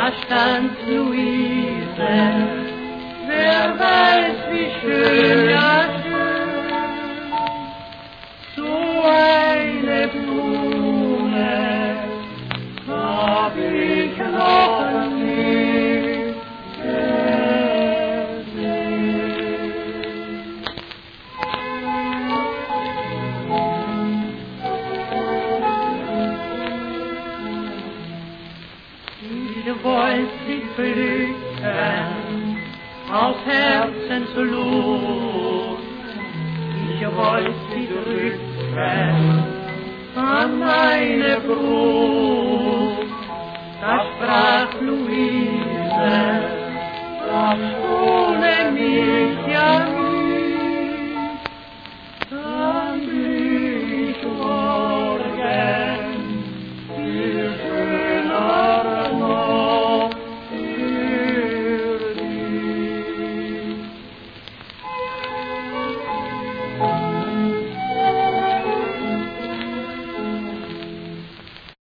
da stand Luise, wer weiß, wie schön, ja schön, so eine Blume hab ich noch nie gesehen. Ich wollte sie pflücken, aus Herzenslut. Ich wollte sie drücken an meine Brust. Da sprach Luise, das ohne mich ja